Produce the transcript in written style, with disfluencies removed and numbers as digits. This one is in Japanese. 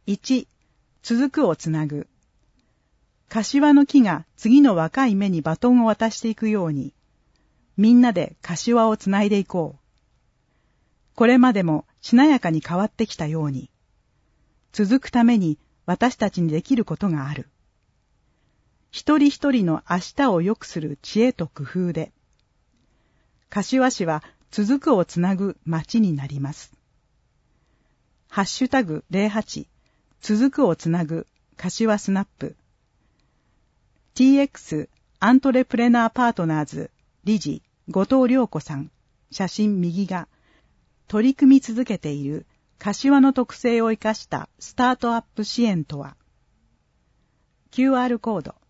1、続くをつなぐ。柏の木が次の若い芽にバトンを渡していくように、みんなで柏をつないでいこう。これまでもしなやかに変わってきたように、続くために私たちにできることがある。一人一人の明日を良くする知恵と工夫で、柏市は続くをつなぐ町になります。ハッシュタグ08続くをつなぐ柏スナップ TX アントレプレナーパートナーズ理事後藤良子さん、写真右が取り組み続けている柏の特性を生かしたスタートアップ支援とは。 QR コード